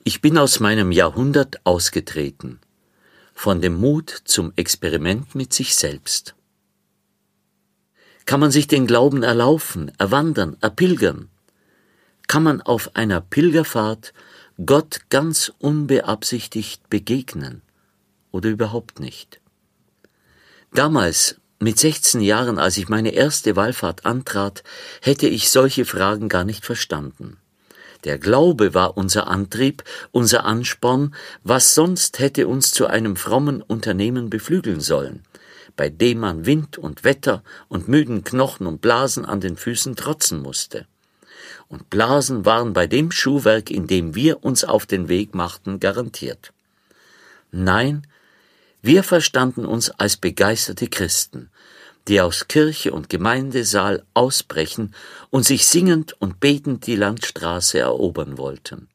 Ich bin aus meinem Jahrhundert ausgetreten, von dem Mut zum Experiment mit sich selbst. Kann man sich den Glauben erlaufen, erwandern, erpilgern? Kann man auf einer Pilgerfahrt Gott ganz unbeabsichtigt begegnen oder überhaupt nicht? Damals, mit 16 Jahren, als ich meine erste Wallfahrt antrat, hätte ich solche Fragen gar nicht verstanden. Der Glaube war unser Antrieb, unser Ansporn, was sonst hätte uns zu einem frommen Unternehmen beflügeln sollen, bei dem man Wind und Wetter und müden Knochen und Blasen an den Füßen trotzen musste. Und Blasen waren bei dem Schuhwerk, in dem wir uns auf den Weg machten, garantiert. Nein, wir verstanden uns als begeisterte Christen, die aus Kirche und Gemeindesaal ausbrechen und sich singend und betend die Landstraße erobern wollten.